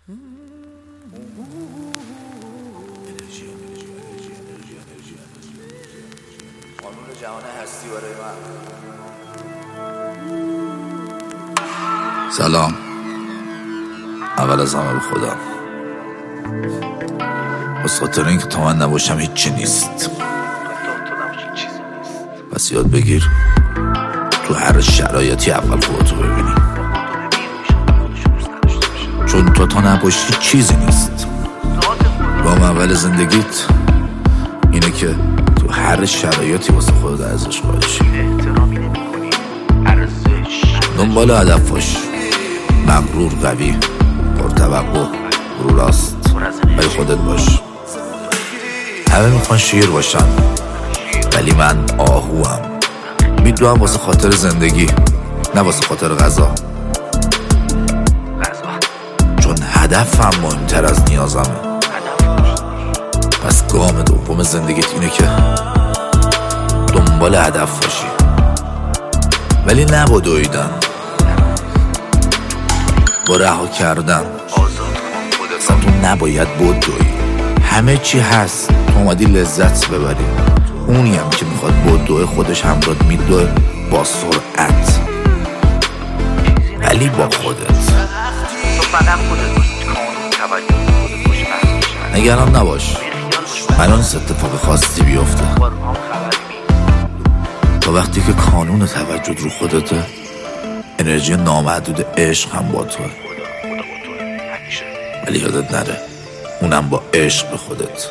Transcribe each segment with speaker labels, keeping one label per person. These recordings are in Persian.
Speaker 1: قانون جهان هستی برای من.
Speaker 2: سلام. اول از همه به خودم، بس خاطر اینکه تا من نباشم هیچی نیست. پس یاد بگیر تو هر شرایطی اول خودتو ببینی، چون تا نباشی چیزی نیست. گام اول زندگیت اینه که تو هر شرایطی واسه خودت ارزش باشی. دنبال هدف باش، مغرور، قوی، پرتوقع، رو راست، ولی خودت باش. همه میخوان شیر باشن، ولی من آهوام. میدوام واسه خاطر زندگی، نه واسه خاطر غذا، چون هدفم مهمتر از نیازمه. پس گام دوم زندگیت اینه که دنبال هدف باشی، ولی نه با دویدن، با رها کردن. اصلا تو نباید بدوی، همه چی هست، تو اومدی لذت ببری. اونی هم که میخواد بدوی خودش همراه میدوه با سرعت، ولی با خودت. نگران نباش، الان اتفاق خاصی بیفته. تا وقتی که قانون توجه رو خودته، انرژی نامحدود عشق هم با توه. ولی یادت نره اونم با عشق به خودت.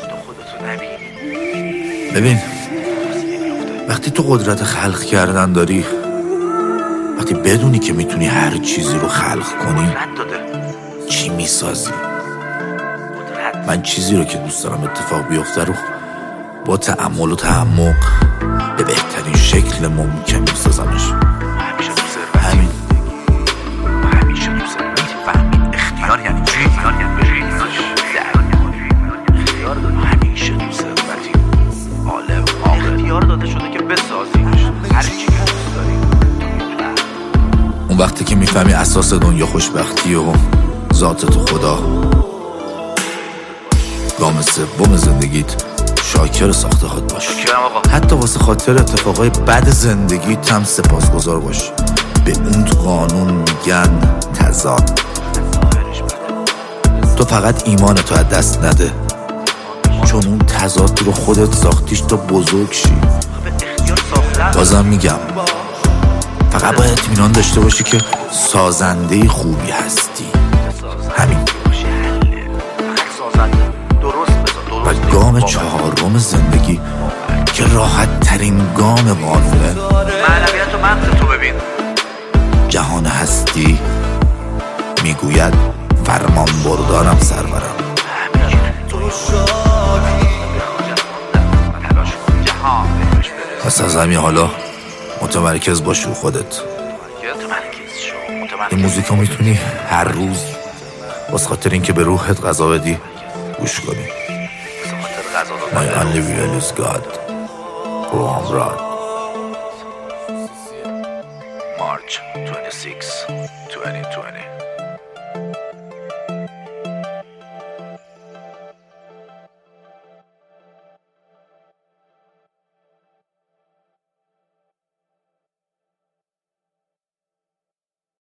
Speaker 2: ببین، وقتی تو قدرت خلق کردن داری، وقتی بدونی که میتونی هر چیزی رو خلق کنی، چی میسازی؟ من چیزی رو که دوست دارم اتفاق بیفته رو با تأمل و تعمق به بهترین شکل ممکن میسازمش. همین.
Speaker 1: همیشه تو زندگی فهمید اختیار یعنی چی؟ اختیار داری. همیشه تو ثروتی اختیار داده شده که بسازیش هر چی که دوست داری.
Speaker 2: اون وقتی که میفهمی اساس دنیا خوشبختی و ذات تو خدا. گام سوم زندگیت شاکر ساخته خود باش. حتی واسه خاطر اتفاقای بد زندگیت هم سپاسگزار باش. به اون قانون میگن تضاد. تو فقط ایمانتو از دست نده، چون اون تضاد رو خودت ساختیش تا بزرگ شی. بازم میگم، فقط باید اطمینان داشته باشی که سازنده خوبی هستی. همین. و گام چهارم زندگی که راحت ترین گام قانونه،
Speaker 1: معنویت و مغز تو ببین.
Speaker 2: جهان هستی میگوید فرمان بردارم سرورم. پس از همین حالا متمرکز باش رو خودت. این موزیکا میتونی هر روز واسه خاطر این که به روحت غذا بدی گوش کنی. My only will is God. Ram Rod.
Speaker 1: March 26, 2020.